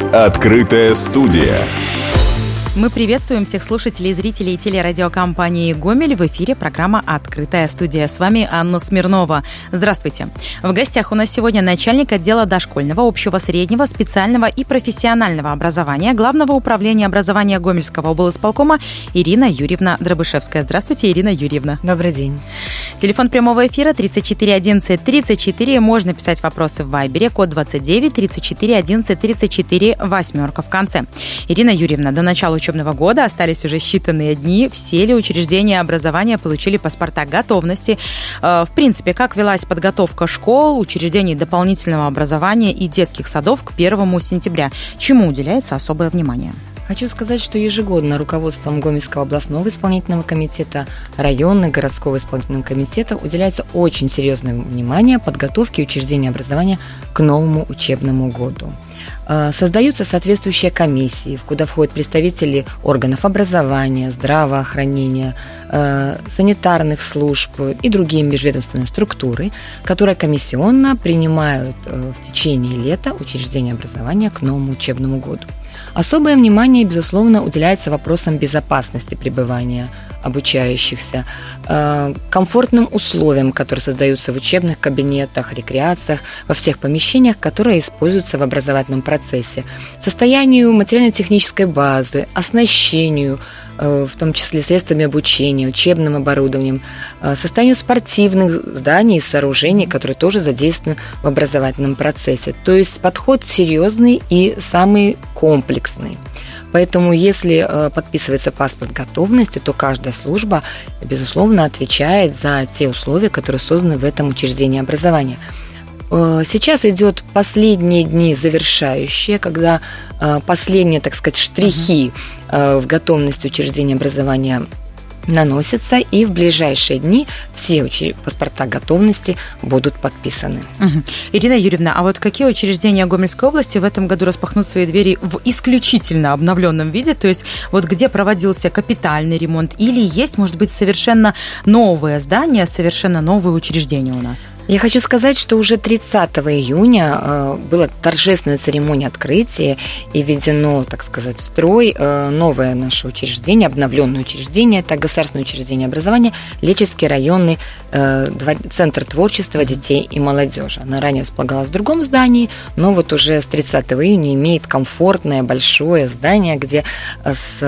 Открытая студия. Мы приветствуем всех слушателей и зрителей телерадиокомпании «Гомель». В эфире программа «Открытая студия». С вами Анна Смирнова. Здравствуйте. В гостях у нас сегодня начальник отдела дошкольного, общего, среднего, специального и профессионального образования Главного управления образования Гомельского облисполкома Ирина Юрьевна Дробышевская. Здравствуйте, Ирина Юрьевна. Добрый день. Телефон прямого эфира 34 11 34. Можно писать вопросы в Вайбере, код 29 34 11 34, восьмерка в конце. Ирина Юрьевна, до начала учебного года остались уже считанные дни. Все ли учреждения образования получили паспорта готовности? В принципе, как велась подготовка школ, учреждений дополнительного образования и детских садов к 1 сентября? Чему уделяется особое внимание? Хочу сказать, что ежегодно руководством Гомельского областного исполнительного комитета, районного городского исполнительного комитета уделяется очень серьезное внимание подготовке учреждений образования к новому учебному году. Создаются соответствующие комиссии, куда входят представители органов образования, здравоохранения, санитарных служб и другие межведомственные структуры, которые комиссионно принимают в течение лета учреждения образования к новому учебному году. Особое внимание, безусловно, уделяется вопросам безопасности пребывания обучающихся, комфортным условиям, которые создаются в учебных кабинетах, рекреациях, во всех помещениях, которые используются в образовательном процессе, состоянию материально-технической базы, оснащению, в том числе средствами обучения, учебным оборудованием, состоянию спортивных зданий и сооружений, которые тоже задействованы в образовательном процессе. То есть подход серьезный и самый комплексный. Поэтому, если подписывается паспорт готовности, то каждая служба, безусловно, отвечает за те условия, которые созданы в этом учреждении образования. Сейчас идет последние дни завершающие, когда последние, так сказать, штрихи в готовности учреждения образования наносятся, и в ближайшие дни все паспорта готовности будут подписаны. Ирина Юрьевна, а вот какие учреждения Гомельской области в этом году распахнут свои двери в исключительно обновленном виде, то есть вот где проводился капитальный ремонт, или есть, может быть, совершенно новые здания, совершенно новые учреждения у нас? Я хочу сказать, что уже 30 июня была торжественная церемония открытия и введено, так сказать, в строй новое наше учреждение, обновленное учреждение, это государственное учреждение образования, Лечечский районный центр творчества детей и молодежи. Она ранее располагалась в другом здании, но вот уже с 30 июня имеет комфортное большое здание, где с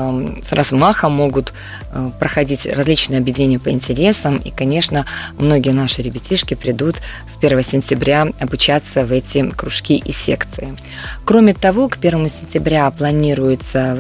размахом могут проходить различные объединения по интересам, и, конечно, многие наши ребятишки придут с 1 сентября обучаться в эти кружки и секции. Кроме того, к 1 сентября планируется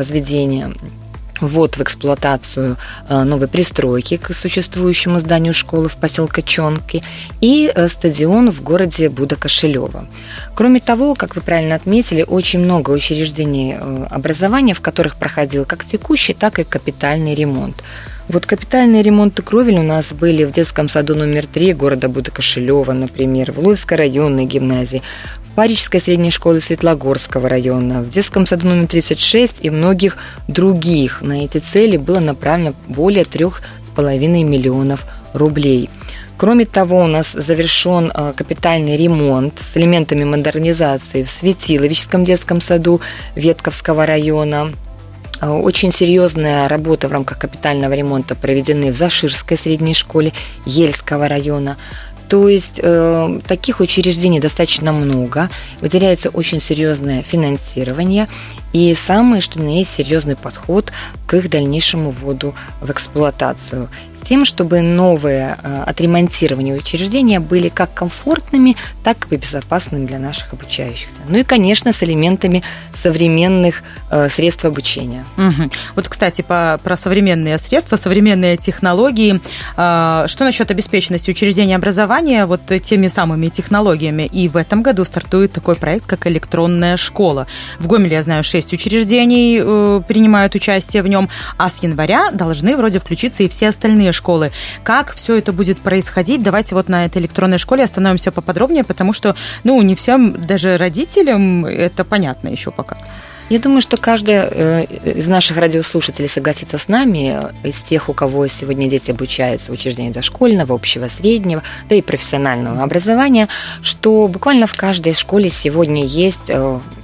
ввод в эксплуатацию новой пристройки к существующему зданию школы в поселке Чонки и стадион в городе Буда-Кошелева. Кроме того, как вы правильно отметили, очень много учреждений образования, в которых проходил как текущий, так и капитальный ремонт. Вот капитальные ремонты кровель у нас были в детском саду номер 3 города Буда-Кошелева, например, в Луевской районной гимназии, в Парижской средней школе Светлогорского района, в детском саду номер 36 и многих других. На эти цели было направлено более 3,5 миллионов рублей. Кроме того, у нас завершен капитальный ремонт с элементами модернизации в Светиловическом детском саду Ветковского района. Очень серьезная работа в рамках капитального ремонта проведены в Заширской средней школе Ельского района. То есть таких учреждений достаточно много, выделяется очень серьезное финансирование и самый, что ни на есть, серьезный подход к их дальнейшему вводу в эксплуатацию, с тем, чтобы новые отремонтированные учреждения были как комфортными, так и безопасными для наших обучающихся. Ну и, конечно, с элементами современных средств обучения. Вот, кстати, про современные средства, современные технологии. Что насчет обеспеченности учреждения образования вот теми самыми технологиями? И в этом году стартует такой проект, как электронная школа. В Гомеле, я знаю, 6 учреждений принимают участие в нем, а с января должны вроде включиться и все остальные школы. Как все это будет происходить? Давайте вот на этой электронной школе остановимся поподробнее, потому что, не всем, даже родителям, это понятно еще пока. Я думаю, что каждый из наших радиослушателей согласится с нами, из тех, у кого сегодня дети обучаются в учреждении дошкольного, общего, среднего, да и профессионального образования, что буквально в каждой школе сегодня есть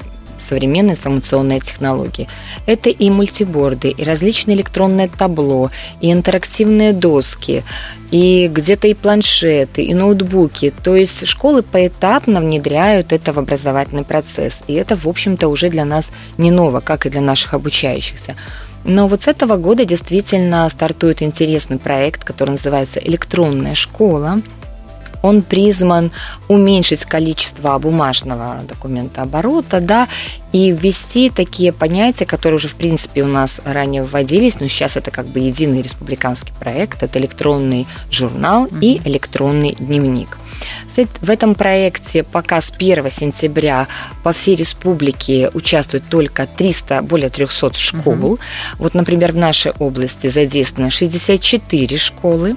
современные информационные технологии. Это и мультиборды, и различные электронные табло, и интерактивные доски, и где-то и планшеты, и ноутбуки. То есть школы поэтапно внедряют это в образовательный процесс. И это, в общем-то, уже для нас не ново, как и для наших обучающихся. Но вот с этого года действительно стартует интересный проект, который называется «Электронная школа». Он призван уменьшить количество бумажного документооборота, да, и ввести такие понятия, которые уже, в принципе, у нас ранее вводились, но сейчас это как бы единый республиканский проект. Это электронный журнал и электронный дневник. В этом проекте пока с 1 сентября по всей республике участвует только более 300 школ. Вот, например, в нашей области задействовано 64 школы.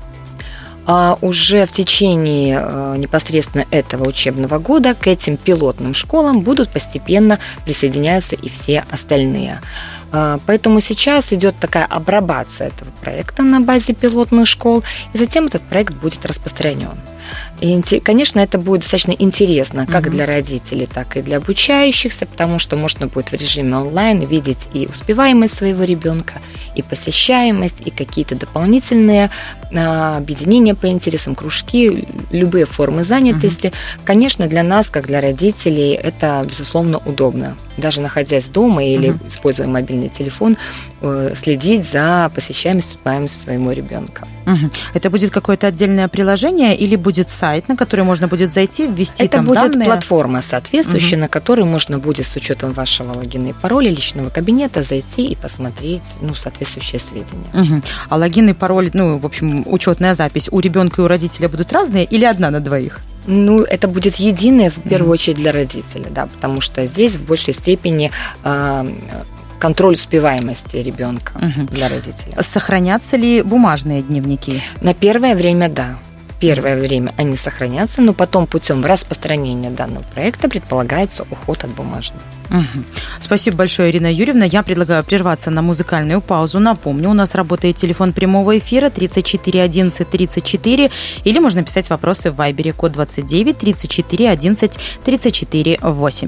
А уже в течение непосредственно этого учебного года к этим пилотным школам будут постепенно присоединяться и все остальные. Поэтому сейчас идет такая апробация этого проекта на базе пилотных школ, и затем этот проект будет распространен. И, конечно, это будет достаточно интересно как для родителей, так и для обучающихся, потому что можно будет в режиме онлайн видеть и успеваемость своего ребенка, и посещаемость, и какие-то дополнительные объединения по интересам, кружки, любые формы занятости. Конечно, для нас, как для родителей, это, безусловно, удобно. Даже находясь дома или используя мобильный телефон, следить за посещаемостью своего ребенка. Это будет какое-то отдельное приложение или будет сайт, на который можно будет зайти, ввести это там данные? Это будет платформа соответствующая, на которой можно будет с учетом вашего логина и пароля личного кабинета зайти и посмотреть соответствующие сведения. А логин и пароль, в общем, учетная запись у ребенка и у родителя будут разные или одна на двоих? Это будет единое, в первую очередь, для родителя, да, потому что здесь в большей степени контроль успеваемости ребенка для родителя. Сохранятся ли бумажные дневники? На первое время, да. Первое время они сохранятся, но потом путем распространения данного проекта предполагается уход от бумажных. Спасибо большое, Ирина Юрьевна. Я предлагаю прерваться на музыкальную паузу. Напомню, у нас работает телефон прямого эфира 34 11 34, или можно писать вопросы в Вайбере, код 29 34 11 34 8.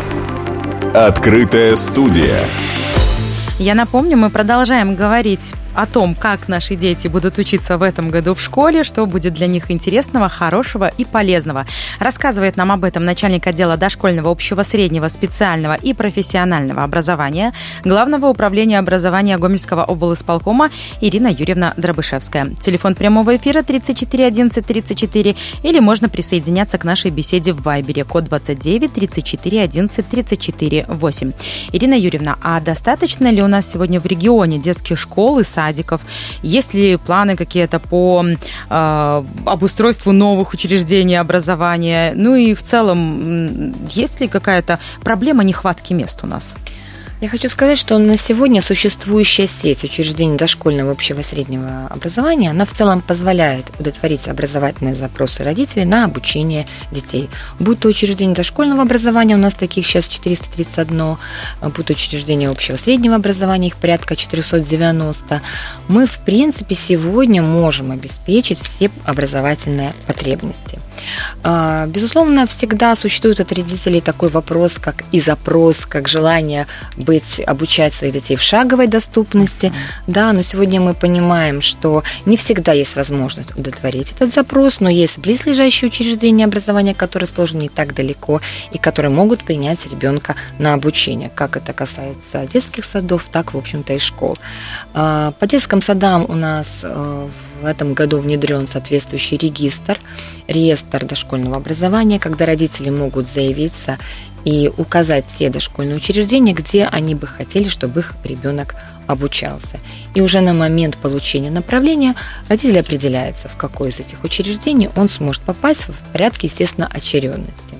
Открытая студия. Я напомню, мы продолжаем говорить о том, как наши дети будут учиться в этом году в школе, что будет для них интересного, хорошего и полезного. Рассказывает нам об этом начальник отдела дошкольного, общего, среднего, специального и профессионального образования Главного управления образования Гомельского облисполкома Ирина Юрьевна Дробышевская. Телефон прямого эфира 34 11 34, или можно присоединяться к нашей беседе в Вайбере, код 29 34 11 34 8. Ирина Юрьевна, а достаточно ли у нас сегодня в регионе детских школ и садиков? Есть ли планы какие-то по обустройству новых учреждений образования? И в целом, есть ли какая-то проблема нехватки мест у нас? Я хочу сказать, что на сегодня существующая сеть учреждений дошкольного, общего, среднего образования, она в целом позволяет удовлетворить образовательные запросы родителей на обучение детей. Будь то учреждение дошкольного образования, у нас таких сейчас 431, будь то учреждение общего, среднего образования, их порядка 490. Мы, в принципе, сегодня можем обеспечить все образовательные потребности. Безусловно, всегда существует от родителей такой вопрос, как и запрос, как желание обучать своих детей в шаговой доступности. Да, но сегодня мы понимаем, что не всегда есть возможность удовлетворить этот запрос, но есть близлежащие учреждения образования, которые расположены не так далеко и которые могут принять ребенка на обучение, как это касается детских садов, так, в общем-то, и школ. По детским садам у нас в этом году внедрен соответствующий реестр дошкольного образования, когда родители могут заявиться и указать те дошкольные учреждения, где они бы хотели, чтобы их ребенок обучался. И уже на момент получения направления родитель определяется, в какое из этих учреждений он сможет попасть в порядке, естественно, очередности.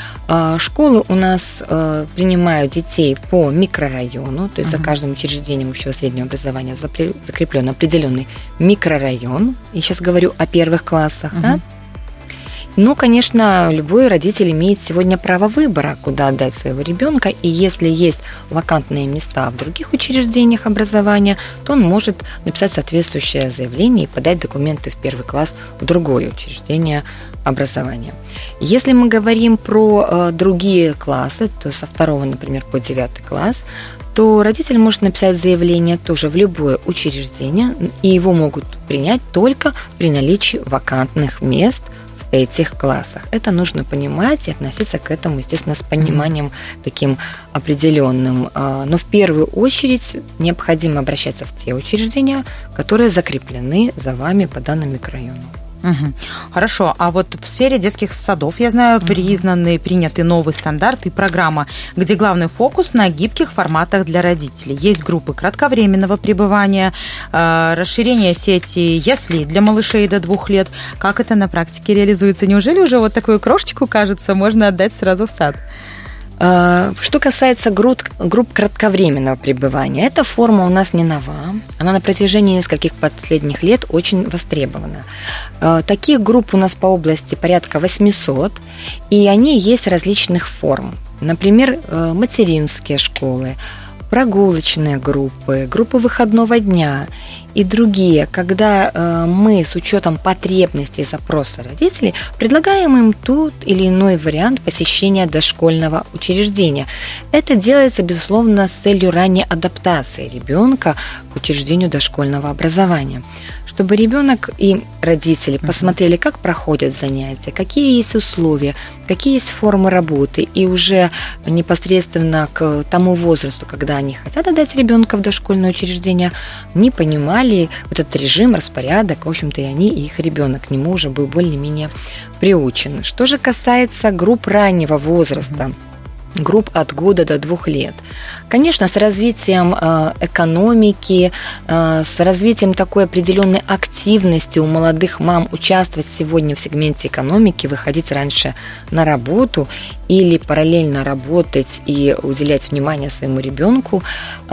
Школы у нас принимают детей по микрорайону, то есть за каждым учреждением общего среднего образования закреплен определенный микрорайон. И сейчас говорю о первых классах, да? Ну, конечно, любой родитель имеет сегодня право выбора, куда отдать своего ребенка, и если есть вакантные места в других учреждениях образования, то он может написать соответствующее заявление и подать документы в 1 класс в другое учреждение образования. Если мы говорим про другие классы, то со 2, например, по 9 класс, то родитель может написать заявление тоже в любое учреждение, и его могут принять только при наличии вакантных мест в этих классах. Это нужно понимать и относиться к этому, естественно, с пониманием таким определенным. Но в первую очередь необходимо обращаться в те учреждения, которые закреплены за вами по данному микрорайону. Угу. Хорошо, а вот в сфере детских садов, я знаю, принятый новый стандарт и программа, где главный фокус на гибких форматах для родителей. Есть группы кратковременного пребывания, расширение сети яслей для малышей до 2 лет. Как это на практике реализуется? Неужели уже вот такую крошечку, кажется, можно отдать сразу в сад? Что касается групп кратковременного пребывания, эта форма у нас не нова. Она на протяжении нескольких последних лет очень востребована. Таких групп у нас по области порядка 800, и они есть различных форм. Например, материнские школы, прогулочные группы, группы выходного дня и другие, когда мы с учетом потребностей и запроса родителей предлагаем им тот или иной вариант посещения дошкольного учреждения. Это делается, безусловно, с целью ранней адаптации ребенка к учреждению дошкольного образования, чтобы ребенок и родители посмотрели, как проходят занятия, какие есть условия, какие есть формы работы, и уже непосредственно к тому возрасту, когда они хотят отдать ребенка в дошкольное учреждение, не понимали вот этот режим, распорядок, в общем-то, и они, и их ребенок к нему уже был более-менее приучен. Что же касается групп раннего возраста, групп от года до 2 лет. Конечно, с развитием экономики, с развитием такой определенной активности у молодых мам участвовать сегодня в сегменте экономики, выходить раньше на работу или параллельно работать и уделять внимание своему ребенку,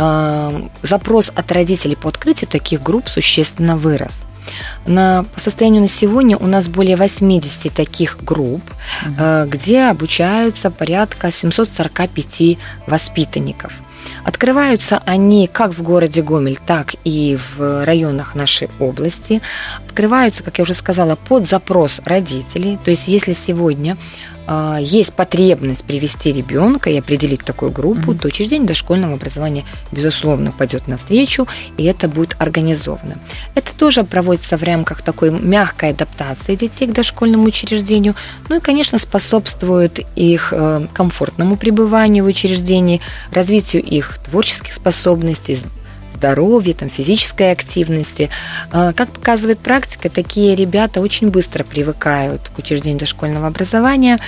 запрос от родителей по открытию таких групп существенно вырос. По состоянию на сегодня у нас более 80 таких групп, где обучаются порядка 745 воспитанников. Открываются они как в городе Гомель, так и в районах нашей области. Открываются, как я уже сказала, под запрос родителей. То есть если сегодня есть потребность привести ребенка и определить такую группу, то учреждение дошкольного образования, безусловно, пойдет навстречу, и это будет организовано. Это тоже проводится в рамках такой мягкой адаптации детей к дошкольному учреждению, ну и, конечно, способствует их комфортному пребыванию в учреждении, развитию их творческих способностей, здоровья, физической активности. Как показывает практика, такие ребята очень быстро привыкают к учреждению дошкольного образования,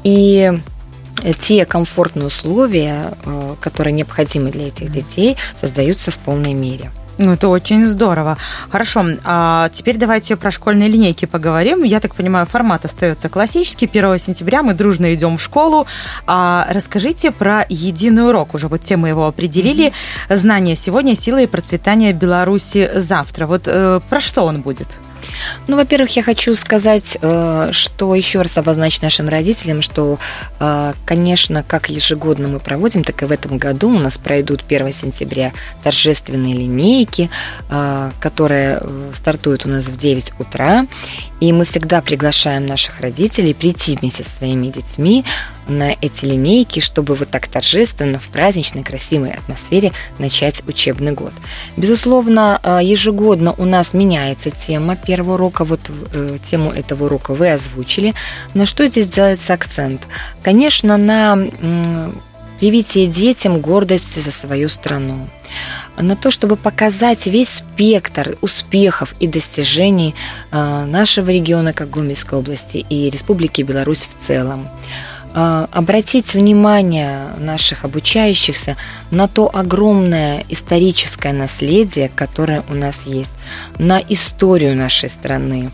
и те комфортные условия, которые необходимы для этих детей, создаются в полной мере. Ну, это очень здорово. Хорошо, а теперь давайте про школьные линейки поговорим. Я так понимаю, формат остается классический. 1 сентября мы дружно идем в школу. Расскажите про единый урок. Уже вот тему его определили. Знания сегодня, сила и процветание Беларуси завтра. Вот про что он будет? Ну, во-первых, я хочу сказать, что еще раз обозначить нашим родителям, что, конечно, как ежегодно мы проводим, так и в этом году у нас пройдут 1 сентября торжественные линейки, которые стартуют у нас в 9 утра. И мы всегда приглашаем наших родителей прийти вместе со своими детьми на эти линейки, чтобы вот так торжественно, в праздничной, красивой атмосфере начать учебный год. Безусловно, ежегодно у нас меняется тема первого урока. Вот тему этого урока вы озвучили. На что здесь делается акцент? Конечно, на привитие детям гордости за свою страну, на то, чтобы показать весь спектр успехов и достижений нашего региона, как Гомельской области, и Республики Беларусь в целом. Обратить внимание наших обучающихся на то огромное историческое наследие, которое у нас есть, на историю нашей страны,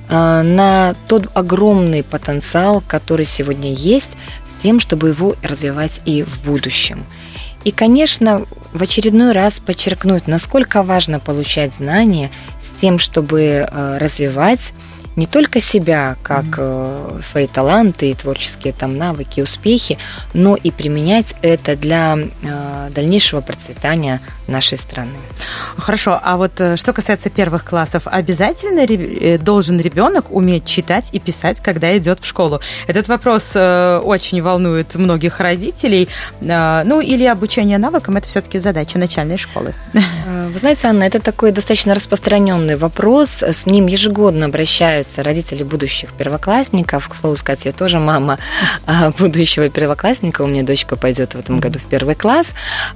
на тот огромный потенциал, который сегодня есть, с тем, чтобы его развивать и в будущем. И, конечно, в очередной раз подчеркнуть, насколько важно получать знания с тем, чтобы развивать не только себя, как свои таланты и творческие там навыки, успехи, но и применять это для дальнейшего процветания нашей страны. Хорошо, а вот что касается первых классов, обязательно должен ребенок уметь читать и писать, когда идет в школу? Этот вопрос очень волнует многих родителей. Ну, или обучение навыкам – это все-таки задача начальной школы? Вы знаете, Анна, это такой достаточно распространенный вопрос. С ним ежегодно обращаются родители будущих первоклассников. К слову сказать, я тоже мама будущего первоклассника. У меня дочка пойдет в этом году в первый класс.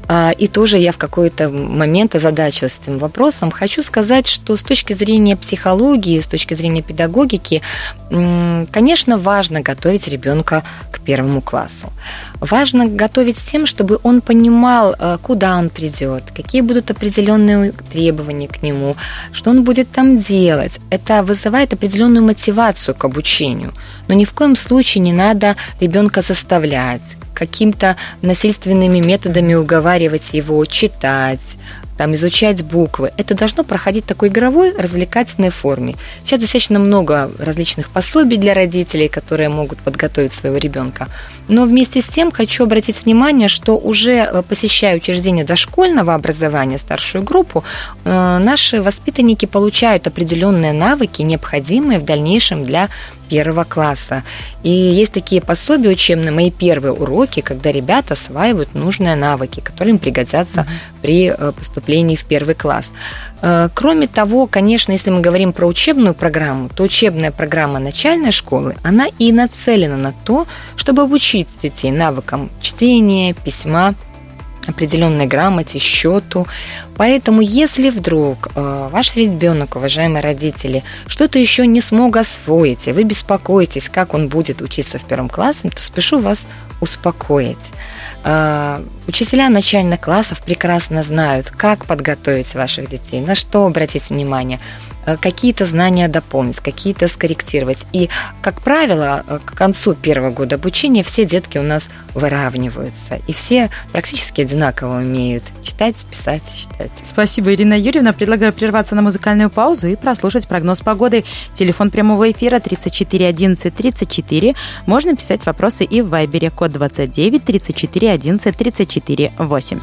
И тоже я в какой-то момент озадачилась этим вопросом. Хочу сказать, что с точки зрения психологии, с точки зрения педагогики, конечно, важно готовить ребенка к первому классу. Важно готовить с тем, чтобы он понимал, куда он придет, какие будут определенные требования к нему, что он будет там делать. Это вызывает определенную мотивацию к обучению. Но ни в коем случае не надо ребенка заставлять, какими-то насильственными методами уговаривать его читать, там, изучать буквы. Это должно проходить в такой игровой, развлекательной форме. Сейчас достаточно много различных пособий для родителей, которые могут подготовить своего ребенка. Но вместе с тем хочу обратить внимание, что уже посещая учреждения дошкольного образования, старшую группу, наши воспитанники получают определенные навыки, необходимые в дальнейшем для первого класса. И есть такие пособия учебные, мои первые уроки, когда ребята осваивают нужные навыки, которые им пригодятся при поступлении в первый класс. Кроме того, конечно, если мы говорим про учебную программу, то учебная программа начальной школы, она и нацелена на то, чтобы обучить детей навыкам чтения, письма, определенной грамоте, счету. Поэтому, если вдруг ваш ребенок, уважаемые родители, что-то еще не смог освоить, и вы беспокоитесь, как он будет учиться в первом классе, то спешу вас успокоить. Учителя начальных классов прекрасно знают, как подготовить ваших детей, на что обратить внимание, какие-то знания дополнить, какие-то скорректировать. И, как правило, к концу первого года обучения все детки у нас выравниваются, и все практически одинаково умеют читать, писать, считать. Спасибо, Ирина Юрьевна. Предлагаю прерваться на музыкальную паузу и прослушать прогноз погоды. Телефон прямого эфира 34 11 34. Можно писать вопросы и в Вайбере, код 29 34 11 34 8.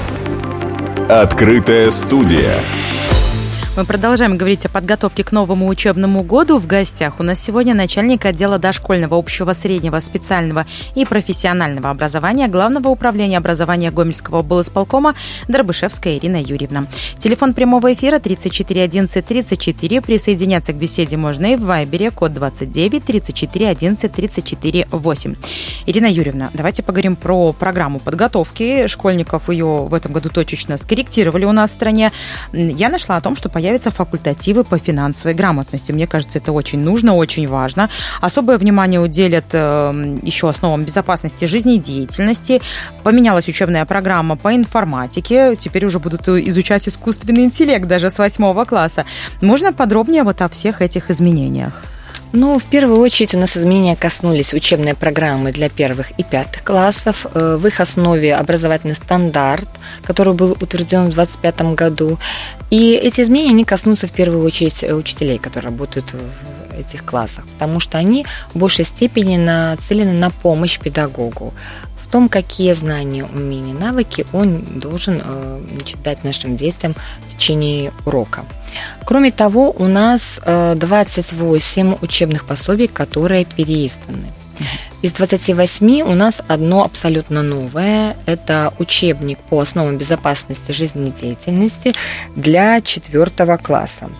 Открытая студия. Мы продолжаем говорить о подготовке к новому учебному году. В гостях у нас сегодня начальник отдела дошкольного, общего, среднего, специального и профессионального образования Главного управления образования Гомельского облисполкома Дробышевская Ирина Юрьевна. Телефон прямого эфира 34 11 34. Присоединяться к беседе можно и в Вайбере, код 29 34 11 34 8. Ирина Юрьевна, давайте поговорим про программу подготовки школьников. Ее в этом году точечно скорректировали у нас в стране. Я нашла о том, что появятся факультативы по финансовой грамотности. Мне кажется, это очень нужно, очень важно. Особое внимание уделят еще основам безопасности жизнедеятельности. Поменялась учебная программа по информатике. Теперь уже будут изучать искусственный интеллект даже с 8 класса. Можно подробнее вот о всех этих изменениях? Ну, в первую очередь у нас изменения коснулись учебной программы для первых и пятых классов. В их основе образовательный стандарт, который был утвержден в 2025 году. И эти изменения, они коснутся в первую очередь учителей, которые работают в этих классах, потому что они в большей степени нацелены на помощь педагогу в том, какие знания, умения, навыки он должен дать нашим детям в течение урока. Кроме того, у нас 28 учебных пособий, которые переизданы. Из 28 у нас одно абсолютно новое. Это учебник по основам безопасности жизнедеятельности для 4 класса.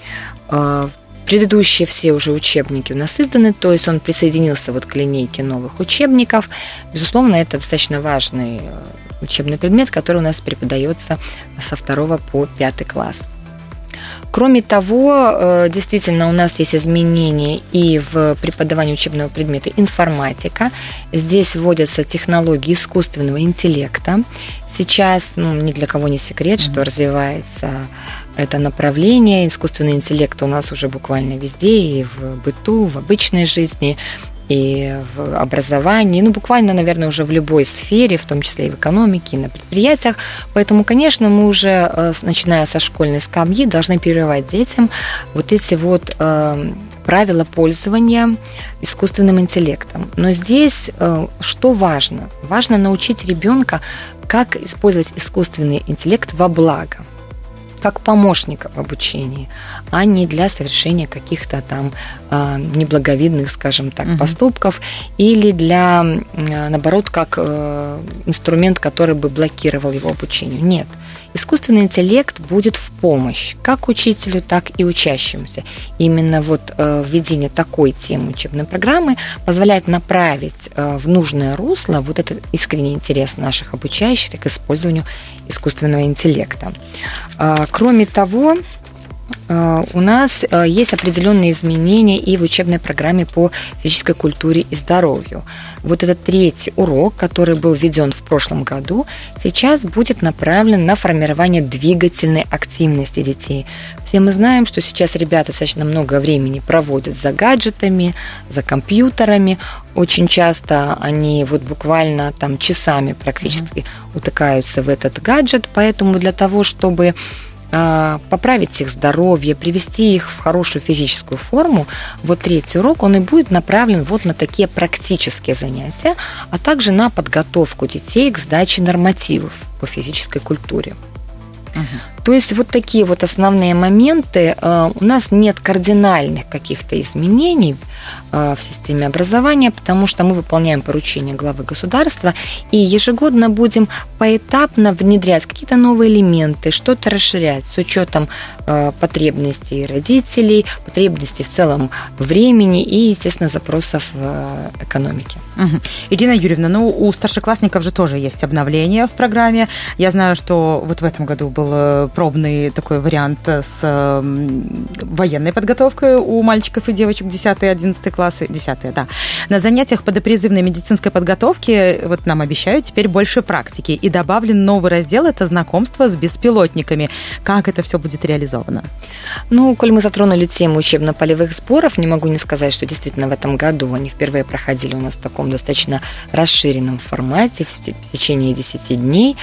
Предыдущие все уже учебники у нас изданы, то есть он присоединился вот к линейке новых учебников. Безусловно, это достаточно важный учебный предмет, который у нас преподается со 2 по 5 класс. Кроме того, действительно, у нас есть изменения и в преподавании учебного предмета информатика. Здесь вводятся технологии искусственного интеллекта. Сейчас, ни для кого не секрет, что развивается это направление. Искусственный интеллект у нас уже буквально везде, и в быту, в обычной жизни, и в образовании, буквально, наверное, уже в любой сфере, в том числе и в экономике, и на предприятиях. Поэтому, конечно, мы уже, начиная со школьной скамьи, должны прививать детям вот эти вот правила пользования искусственным интеллектом. Но здесь что важно? Важно научить ребенка, как использовать искусственный интеллект во благо, как помощника в обучении, а не для совершения каких-то там неблаговидных, скажем так, поступков, или для, наоборот, как инструмент, который бы блокировал его обучение. Нет. Искусственный интеллект будет в помощь как учителю, так и учащемуся. Именно вот введение такой темы учебной программы позволяет направить в нужное русло вот этот искренний интерес наших обучающихся к использованию искусственного интеллекта. Кроме того, у нас есть определенные изменения и в учебной программе по физической культуре и здоровью. Вот этот 3-й урок, который был введен в прошлом году, сейчас будет направлен на формирование двигательной активности детей. Все мы знаем, что сейчас ребята достаточно много времени проводят за гаджетами, за компьютерами. Очень часто они вот буквально там часами практически утыкаются в этот гаджет, поэтому для того, чтобы поправить их здоровье, привести их в хорошую физическую форму, вот 3-й урок, он и будет направлен вот на такие практические занятия, а также на подготовку детей к сдаче нормативов по физической культуре. То есть вот такие вот основные моменты. У нас нет кардинальных каких-то изменений в системе образования, потому что мы выполняем поручения главы государства и ежегодно будем поэтапно внедрять какие-то новые элементы, что-то расширять с учетом потребностей родителей, потребностей в целом времени и, естественно, запросов экономики. Ирина Юрьевна, у старшеклассников же тоже есть обновление в программе. Я знаю, что вот в этом году был пробный такой вариант с военной подготовкой у мальчиков и девочек 10-11 классы. 10-е, да. На занятиях по допризывной медицинской подготовке вот нам обещают теперь больше практики. И добавлен новый раздел – это знакомство с беспилотниками. Как это все будет реализовано? Коль мы затронули тему учебно-полевых сборов, не могу не сказать, что действительно в этом году они впервые проходили у нас в таком достаточно расширенном формате в течение 10 дней.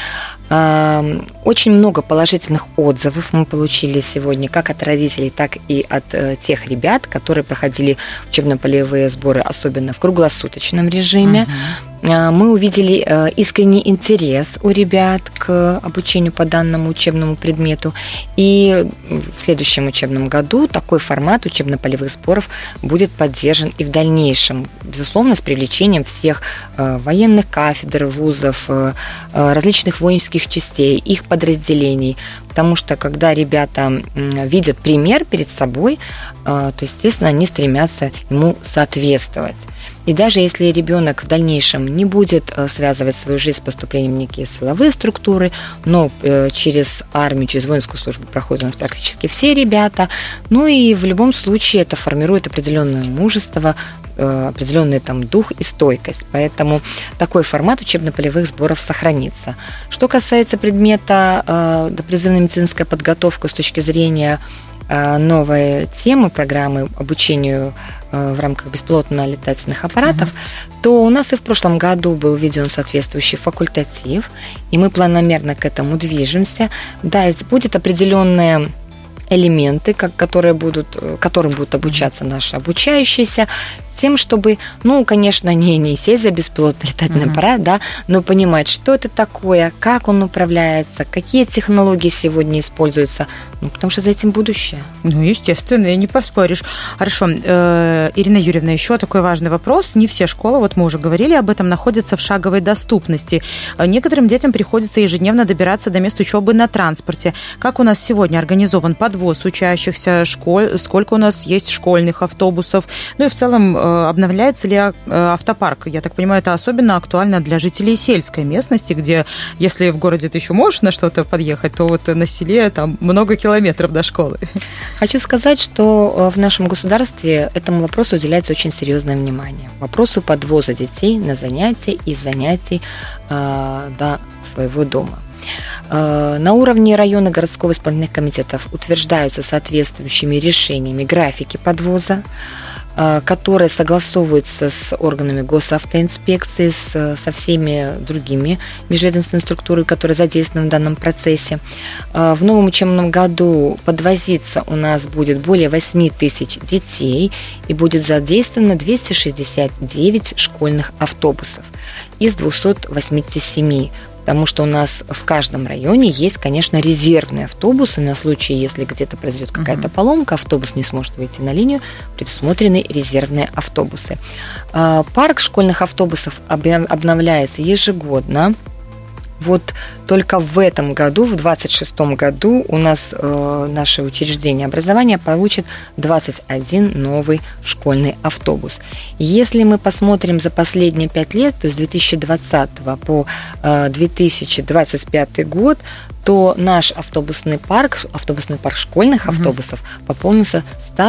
Очень много положительных отзывов мы получили сегодня как от родителей, так и от тех ребят, которые проходили учебно-полевые сборы, особенно в круглосуточном режиме. Мы увидели искренний интерес у ребят к обучению по данному учебному предмету. И в следующем учебном году такой формат учебно-полевых сборов будет поддержан и в дальнейшем. Безусловно, с привлечением всех военных кафедр, вузов, различных воинских частей, их подразделений. Потому что, когда ребята видят пример перед собой, то, естественно, они стремятся ему соответствовать. И даже если ребенок в дальнейшем не будет связывать свою жизнь с поступлением в некие силовые структуры, но через армию, через воинскую службу проходят у нас практически все ребята, и в любом случае это формирует определенное мужество, определенный там дух и стойкость. Поэтому такой формат учебно-полевых сборов сохранится. Что касается предмета допризывная медицинская подготовка с точки зрения новой темы программы обучению в рамках беспилотно-летательных аппаратов, то у нас и в прошлом году был введен соответствующий факультатив, и мы планомерно к этому движемся. Да, будет определенные элементы, которым будут обучаться наши обучающиеся, с тем, чтобы, конечно, не сесть за беспилотный летательный аппарат, да, но понимать, что это такое, как он управляется, какие технологии сегодня используются, потому что за этим будущее. Естественно, не поспоришь. Хорошо. Ирина Юрьевна, еще такой важный вопрос. Не все школы, вот мы уже говорили об этом, находятся в шаговой доступности. Некоторым детям приходится ежедневно добираться до мест учебы на транспорте. Как у нас сегодня организован подвоз учащихся, сколько у нас есть школьных автобусов, и в целом обновляется ли автопарк? Я так понимаю, это особенно актуально для жителей сельской местности, где, если в городе ты еще можешь на что-то подъехать, то вот на селе там много километров до школы. Хочу сказать, что в нашем государстве этому вопросу уделяется очень серьезное внимание. Вопросу подвоза детей на занятия и занятий до своего дома. На уровне района городского исполнительных комитетов утверждаются соответствующими решениями графики подвоза. которые согласовываются с органами госавтоинспекции, со всеми другими межведомственными структурами, которые задействованы в данном процессе. В новом учебном году подвозиться у нас будет более 8 тысяч детей и будет задействовано 269 школьных автобусов из 287. Потому что у нас в каждом районе есть, конечно, резервные автобусы на случай, если где-то произойдет какая-то поломка, автобус не сможет выйти на линию, предусмотрены резервные автобусы. Парк школьных автобусов обновляется ежегодно. Вот только в этом году, в 2026 году, у нас наше учреждение образования получит 21 новый школьный автобус. Если мы посмотрим за последние 5 лет, то с 2020 по 2025 год, то наш автобусный парк школьных автобусов пополнился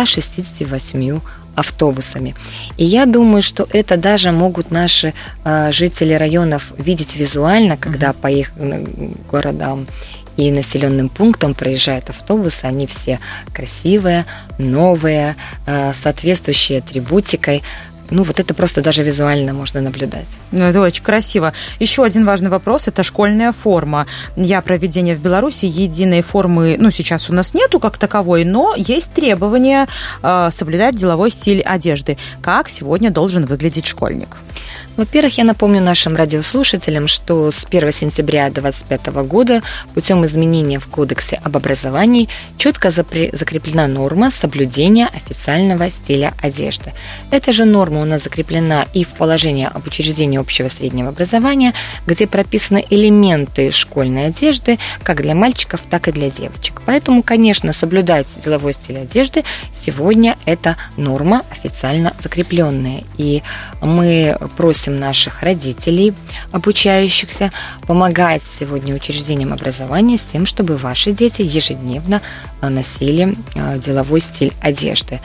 168 автобусами. И я думаю, что это даже могут наши жители районов видеть визуально, когда по их городам и населенным пунктам проезжают автобусы. Они все красивые, новые, соответствующие атрибутикой. Вот это просто даже визуально можно наблюдать. Это очень красиво. Еще один важный вопрос – это школьная форма. Я про введение в Беларуси единой формы, сейчас у нас нету как таковой, но есть требования соблюдать деловой стиль одежды. Как сегодня должен выглядеть школьник? Во-первых, я напомню нашим радиослушателям, что с 1 сентября 2025 года путем изменения в Кодексе об образовании четко закреплена норма соблюдения официального стиля одежды. Эта же норма у нас закреплена и в положении об учреждении общего среднего образования, где прописаны элементы школьной одежды как для мальчиков, так и для девочек. Поэтому, конечно, соблюдать деловой стиль одежды сегодня это норма официально закрепленная. И мы просим наших родителей, обучающихся, помогать сегодня учреждениям образования с тем, чтобы ваши дети ежедневно носили деловой стиль одежды.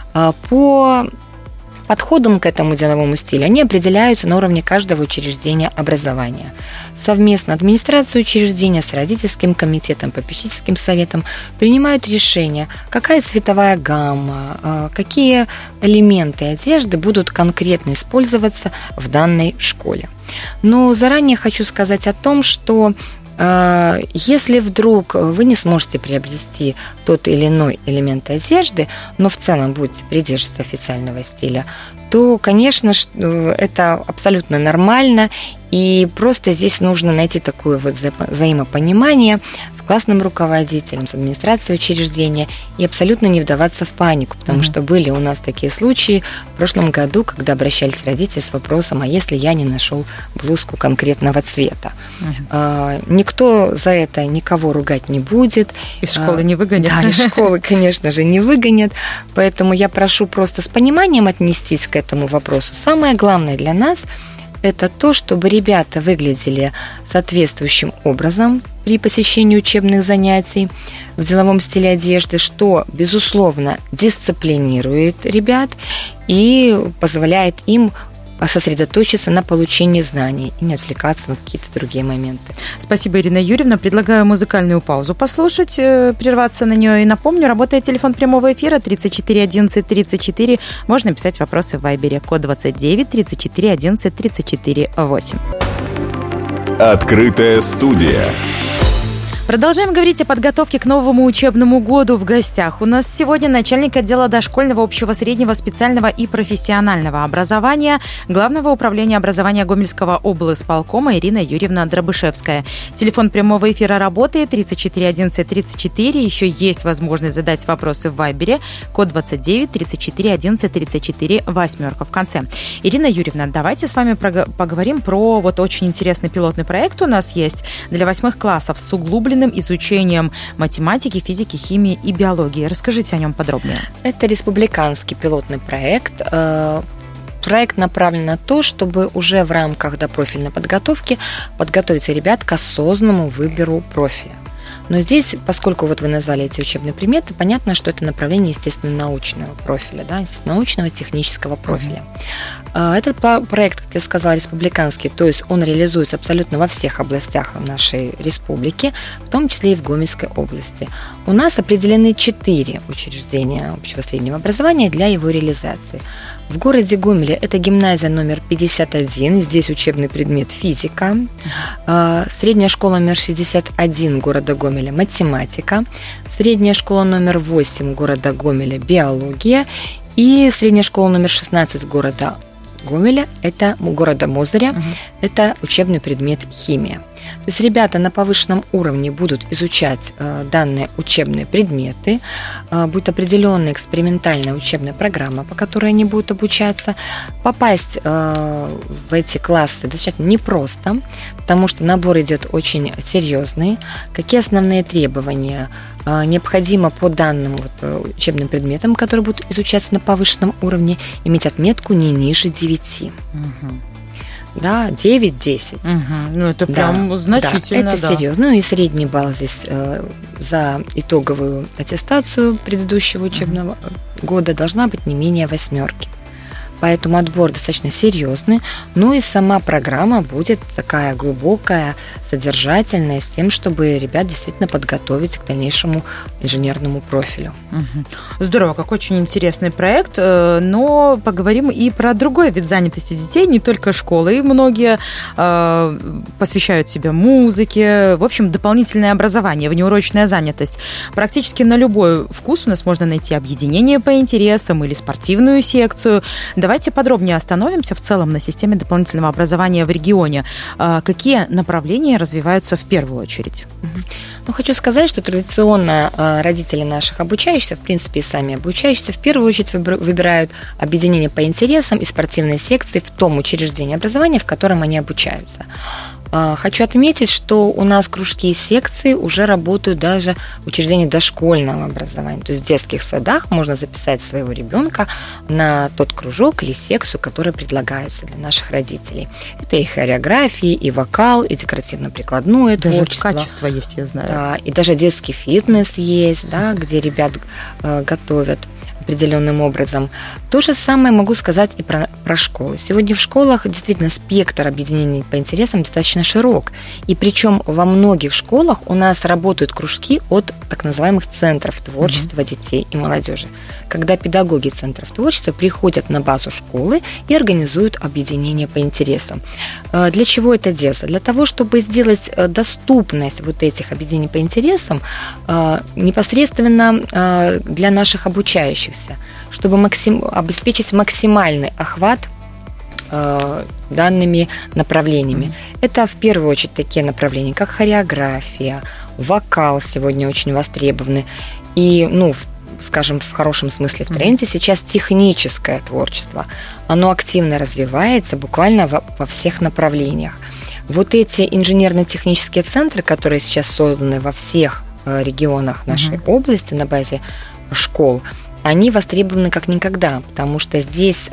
По подходам к этому деловому стилю они определяются на уровне каждого учреждения образования. Совместно администрация учреждения с родительским комитетом, попечительским советом принимают решение, какая цветовая гамма, какие элементы одежды будут конкретно использоваться в данной школе. Но заранее хочу сказать о том, что если вдруг вы не сможете приобрести тот или иной элемент одежды, но в целом будете придерживаться официального стиля, то, конечно, это абсолютно нормально, и просто здесь нужно найти такое взаимопонимание с классным руководителем, с администрацией учреждения и абсолютно не вдаваться в панику, потому что были у нас такие случаи в прошлом году, когда обращались родители с вопросом, а если я не нашел блузку конкретного цвета? Никто за это никого ругать не будет. Из школы не выгонят. Да, из школы, конечно же, не выгонят. Поэтому я прошу просто с пониманием отнестись к этому вопросу. Самое главное для нас – это то, чтобы ребята выглядели соответствующим образом при посещении учебных занятий в деловом стиле одежды, что, безусловно, дисциплинирует ребят и позволяет им сосредоточиться на получении знаний и не отвлекаться на какие-то другие моменты. Спасибо, Ирина Юрьевна. Предлагаю музыкальную паузу послушать, прерваться на нее. И напомню, работает телефон прямого эфира 34 11 34. Можно писать вопросы в Вайбере. Код 29 34 11 34 8. Открытая студия. Продолжаем говорить о подготовке к новому учебному году. В гостях у нас сегодня начальник отдела дошкольного, общего, среднего, специального и профессионального образования Главного управления образования Гомельского облисполкома Ирина Юрьевна Дробышевская. Телефон прямого эфира работает 34 11 34. Еще есть возможность задать вопросы в Вайбере. Код 29 34 11 34 8 в конце. Ирина Юрьевна, давайте с вами поговорим про очень интересный пилотный проект у нас есть для 8 классов с углубленным изучением математики, физики, химии и биологии. Расскажите о нем подробнее. Это республиканский пилотный проект. Проект направлен на то, чтобы уже в рамках допрофильной подготовки подготовить ребят к осознанному выбору профиля. Но здесь, поскольку вот вы назвали эти учебные предметы, понятно, что это направление естественно-научного профиля, да, естественно-научного технического профиля. Этот проект, как я сказала, республиканский, то есть он реализуется абсолютно во всех областях нашей республики, в том числе и в Гомельской области. У нас определены 4 учреждения общего среднего образования для его реализации. В городе Гомеле это гимназия номер 51, здесь учебный предмет физика. Средняя школа номер 61 города Гомеля математика. Средняя школа номер 8 города Гомеля биология. И средняя школа номер 16 города Гомеля, это города Мозыря, это учебный предмет химия. То есть ребята на повышенном уровне будут изучать данные учебные предметы, будет определенная экспериментальная учебная программа, по которой они будут обучаться. Попасть в эти классы достаточно непросто, потому что набор идет очень серьезный. Какие основные требования необходимо по данным учебным предметам, которые будут изучаться на повышенном уровне, иметь отметку не ниже 9. Да, 9-10. Ну, это прям значительно. Да, это серьезно. Ну и средний балл здесь за итоговую аттестацию предыдущего учебного года должна быть не менее 8. Поэтому отбор достаточно серьезный. Ну и сама программа будет такая глубокая, содержательная, с тем, чтобы ребят действительно подготовить к дальнейшему инженерному профилю. Здорово, как очень интересный проект. Но поговорим и про другой вид занятости детей, не только школы. И многие посвящают себя музыке. В общем, дополнительное образование, внеурочная занятость. Практически на любой вкус у нас можно найти объединение по интересам или спортивную секцию. Давайте подробнее остановимся в целом на системе дополнительного образования в регионе. Какие направления развиваются в первую очередь? Ну, хочу сказать, что традиционно родители наших обучающихся, в принципе, и сами обучающиеся, в первую очередь выбирают объединение по интересам и спортивные секции в том учреждении образования, в котором они обучаются. Хочу отметить, что у нас кружки и секции уже работают даже в учреждениях дошкольного образования. То есть в детских садах можно записать своего ребенка на тот кружок или секцию, которые предлагаются для наших родителей. Это и хореографии, и вокал, и декоративно-прикладное творчество. Даже качество есть, я знаю. Да, и даже детский фитнес есть, да, где ребят готовят определенным образом. То же самое могу сказать и про школы. Сегодня в школах действительно спектр объединений по интересам достаточно широк. И причем во многих школах у нас работают кружки от так называемых центров творчества детей и молодежи, когда педагоги центров творчества приходят на базу школы и организуют объединения по интересам. Для чего это делается? Для того, чтобы сделать доступность вот этих объединений по интересам непосредственно для наших обучающихся, чтобы обеспечить максимальный охват данными направлениями. Это в первую очередь такие направления, как хореография, вокал сегодня очень востребованы. И, скажем, в хорошем смысле в тренде сейчас техническое творчество. Оно активно развивается буквально во всех направлениях. Вот эти инженерно-технические центры, которые сейчас созданы во всех регионах нашей области на базе школ, они востребованы как никогда, потому что здесь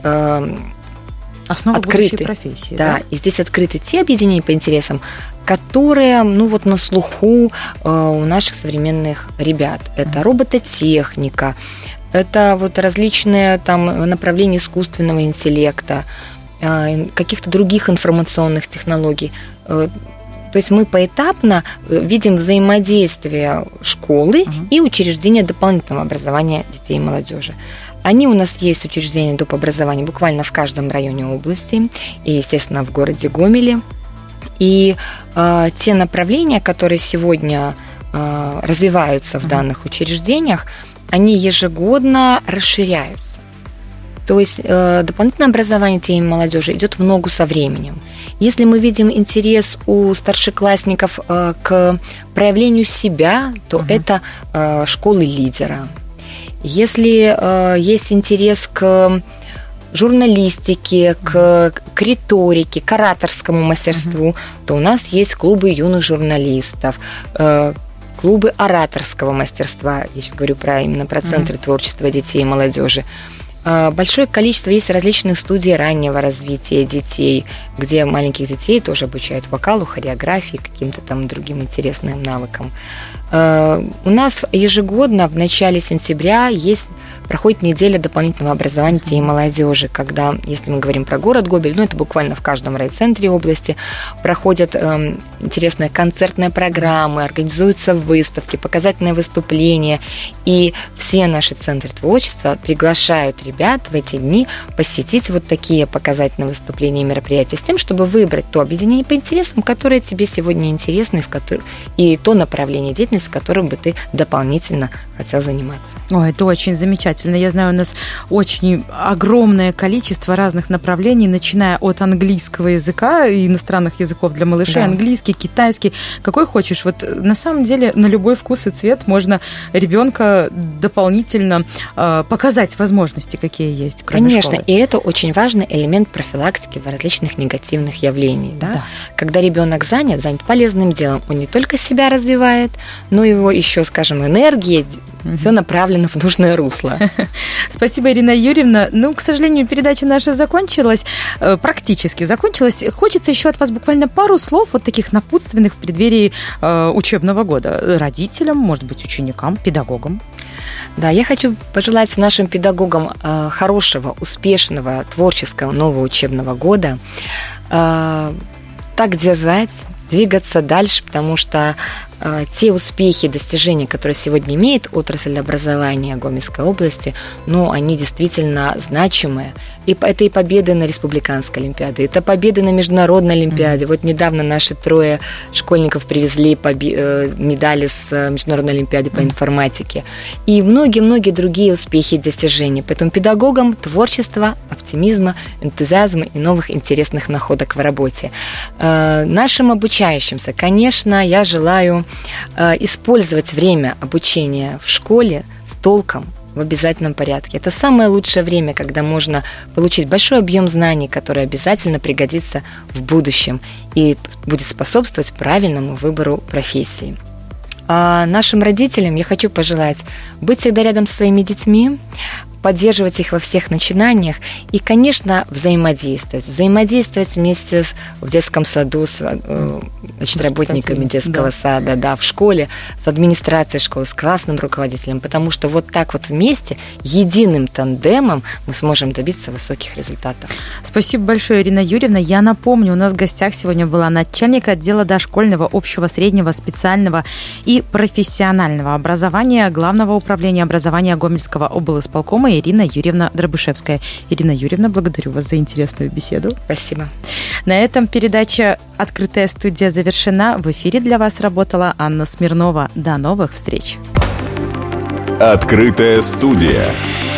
основа будущей профессии. Да, и здесь открыты те объединения по интересам, которые, на слуху у наших современных ребят. Это робототехника, это различные там направления искусственного интеллекта, каких-то других информационных технологий. То есть мы поэтапно видим взаимодействие школы и учреждения дополнительного образования детей и молодежи. Они у нас есть, учреждения доп. Образования, буквально в каждом районе области и, естественно, в городе Гомеле. И те направления, которые сегодня развиваются в данных учреждениях, они ежегодно расширяются. То есть дополнительное образование детей и молодежи идет в ногу со временем. Если мы видим интерес у старшеклассников к проявлению себя, то это школы лидера. Если есть интерес к журналистике, к риторике, к ораторскому мастерству, то у нас есть клубы юных журналистов, клубы ораторского мастерства. Я сейчас говорю именно про центры творчества детей и молодежи. Большое количество есть различных студий раннего развития детей, где маленьких детей тоже обучают вокалу, хореографии, каким-то там другим интересным навыкам. У нас ежегодно в начале сентября проходит неделя дополнительного образования детей и молодежи, когда, если мы говорим про город Гомель, это буквально в каждом райцентре области, проходят интересные концертные программы, организуются выставки, показательные выступления, и все наши центры творчества приглашают ребят в эти дни посетить вот такие показательные выступления и мероприятия с тем, чтобы выбрать то объединение по интересам, которое тебе сегодня интересно, и то направление деятельности, которым бы ты дополнительно хотел заниматься. Ой, это очень замечательно. Я знаю, у нас очень огромное количество разных направлений, начиная от английского языка и иностранных языков для малышей, да. Английский, китайский, какой хочешь. Вот на самом деле на любой вкус и цвет можно ребенка дополнительно показать возможности, какие есть, кроме Конечно, школы. И это очень важный элемент профилактики различных негативных явлений. Да? Когда ребенок занят полезным делом, он не только себя развивает, но его еще, скажем, энергия, все направлено в нужное русло. Спасибо, Ирина Юрьевна. К сожалению, передача наша закончилась, практически закончилась. Хочется еще от вас буквально пару слов, вот таких напутственных в преддверии учебного года. Родителям, может быть, ученикам, педагогам. Да, я хочу пожелать нашим педагогам хорошего, успешного, творческого нового учебного года. Так дерзать, двигаться дальше, потому что те успехи и достижения, которые сегодня имеет отрасль образования Гомельской области, они действительно значимые. И это и победы на республиканской олимпиаде, это победы на международной олимпиаде. Вот недавно наши 3 школьников привезли медали с международной олимпиады по информатике. И многие-многие другие успехи и достижения. Поэтому педагогам творчества, оптимизма, энтузиазма и новых интересных находок в работе. Нашим обучающимся, конечно, я желаю использовать время обучения в школе с толком, в обязательном порядке. Это самое лучшее время, когда можно получить большой объем знаний, который обязательно пригодится в будущем и будет способствовать правильному выбору профессии. А нашим родителям я хочу пожелать быть всегда рядом со своими детьми, поддерживать их во всех начинаниях и, конечно, взаимодействовать вместе в детском саду с работниками детского сада, в школе, с администрацией школы, с классным руководителем, потому что вот так вот вместе, единым тандемом мы сможем добиться высоких результатов. Спасибо большое, Ирина Юрьевна. Я напомню, у нас в гостях сегодня была начальник отдела дошкольного, общего, среднего, специального и профессионального образования Главного управления образования Гомельского облисполкома Ирина Юрьевна Дробышевская. Ирина Юрьевна, благодарю вас за интересную беседу. Спасибо. На этом передача «Открытая студия» завершена. В эфире для вас работала Анна Смирнова. До новых встреч. «Открытая студия».